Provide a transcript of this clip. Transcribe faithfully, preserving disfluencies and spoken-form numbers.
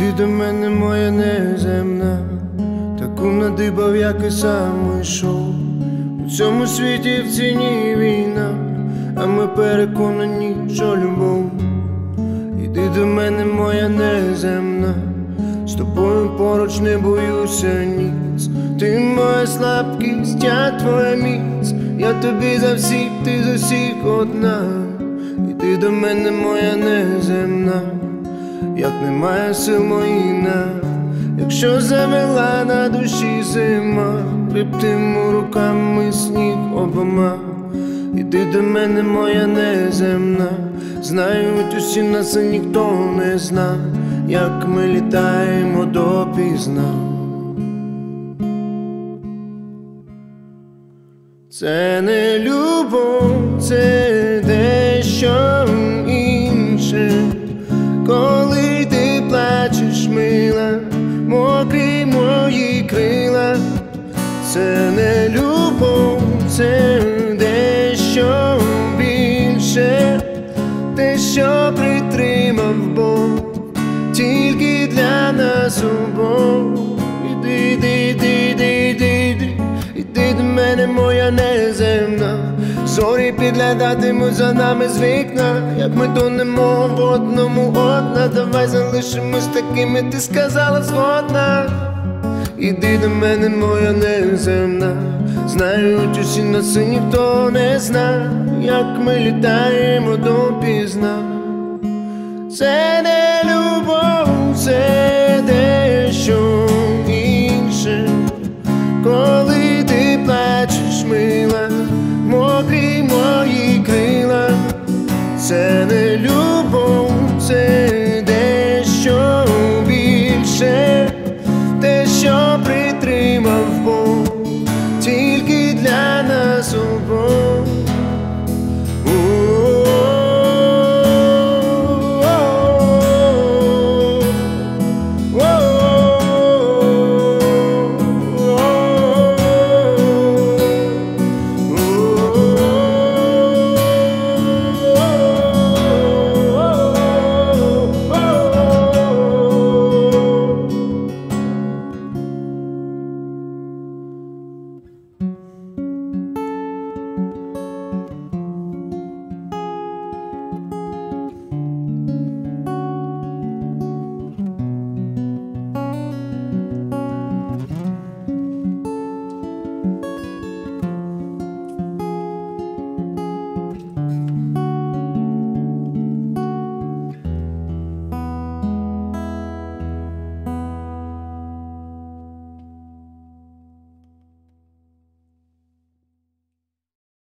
Іди до мене, моя неземна, таку надибав, як і сам йшов. У цьому світі в ціні війна, а ми переконані, що любов. Іди до мене, моя неземна, з тобою поруч не боюся ніц. Ти моя слабкість, я твоя міць, я тобі за всіх, ти за всіх одна. Іди до мене, моя неземна, як немає сил моїна, якщо завела на душі зима, хребтимо руками сніг обома. Іди до мене, моя неземна, знають усі нас, а ніхто не зна, як ми літаємо допізна. Це не любов, це дещо інше. Коли ти плачеш, мила, мокрі мої крила. Це не любов, це дещо більше, те, що притримав Бог тільки для нас обох. Іди, іди, іди, іди, іди, іди, іди до мене, моя неземна. Зорі підглядатимуть за нами з вікна, як ми тонемо в одному одна. Давай залишимось такими, ти сказала згодна. Іди до мене, моя неземна, знають усі нас, і ніхто не зна, як ми літаємо допізна. Це не любов, це де